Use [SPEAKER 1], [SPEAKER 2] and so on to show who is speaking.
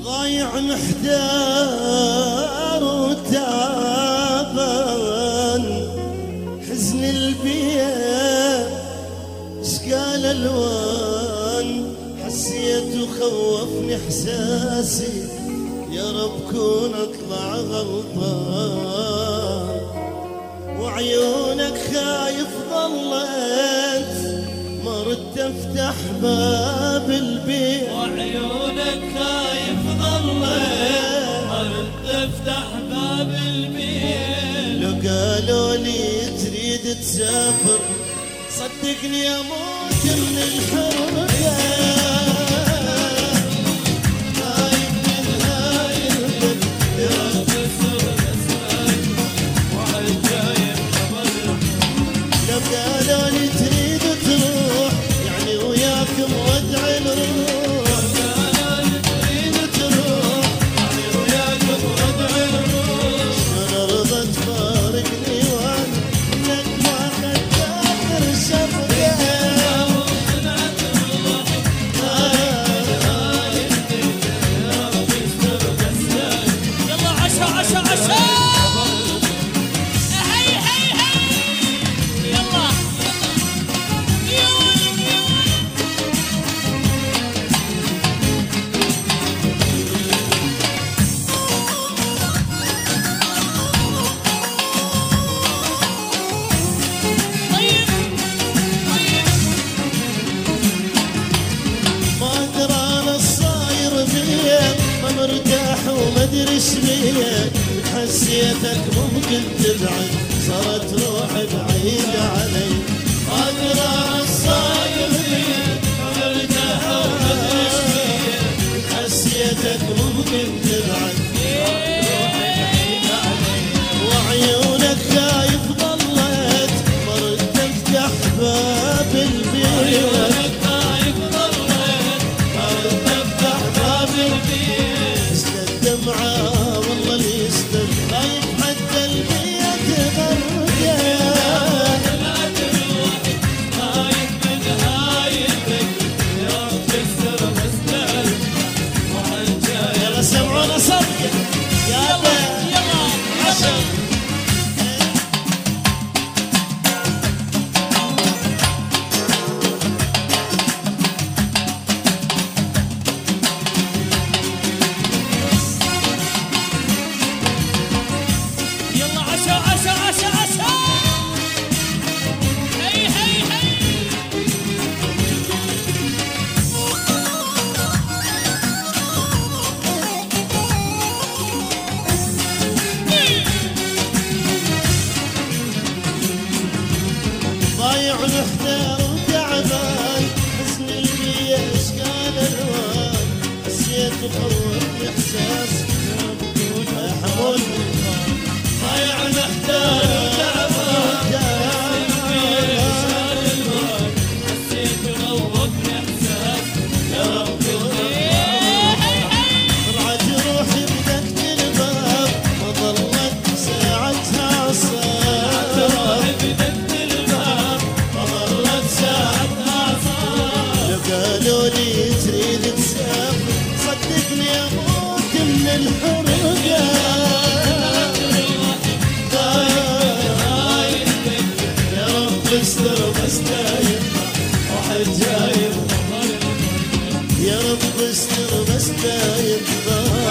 [SPEAKER 1] ضايع محتار وتعبان، حزن البيت اشكال الوان، حسيت وخوفني احساسي يا رب كون اطلع غلطان، وعيونك خايف ظلت ما ردت افتح باب البيت،
[SPEAKER 2] وعيونك خايف ظلت ما ردت افتح باب البيت.
[SPEAKER 1] لو قالوا لي تريد تسافر صدقني اموت من الحرقه، حسيتك ممكن تبعد صارت روحي بعيدة علي، ما أدرى الصاير فيك مرتاح ومدري ايش فيك، حسيتك ممكن تبعد صارت روحي بعيدة علي، وعيونك خايف ظلت ما ردت افتح باب البيت، وعيونك خايف ظلت ما ردت افتح باب البيت، اسلت دمعة والله اللي يستر خايف حتى البيت غرقه، لا تروح خايف من هايبك يا رب استر مسدل وحجاي. يلا سمعونا صبي يلا يلا عشان ضايع محتار وتعبان، حزن البيا اشكال الوان، حسيت وخوفني احساس يا حمود، ضايع محتار وتعبان، حزن البيا اشكال الوان، حسيت وخوفني احساس يا رب طلعت روحي بدقت الباب ما ظلت ساعتها عصاب، روحي بدقت قالوا لي تريد تسافر صدقني اموت من الحرقه، يا رب استر بس دايم واحد جايب، يا رب استر بس دايم